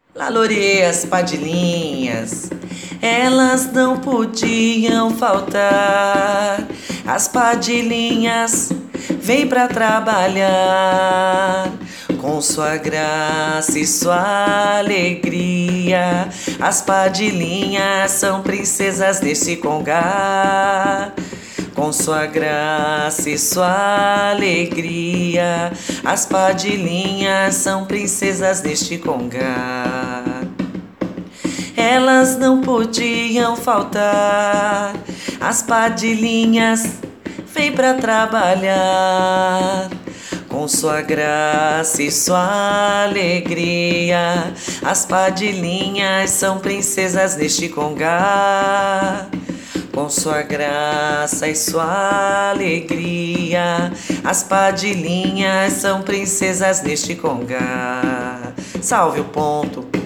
Lalorei as padilinhas, elas não podiam faltar. As padilinhas vêm pra trabalhar, com sua graça e sua alegria. As padilinhas são princesas desse congá. Com sua graça e sua alegria, as padilinhas são princesas deste congá. Elas não podiam faltar, as padilinhas vêm pra trabalhar. Com sua graça e sua alegria, as padilinhas são princesas neste congá. Com sua graça e sua alegria, as padilinhas são princesas neste congá. Salve o ponto.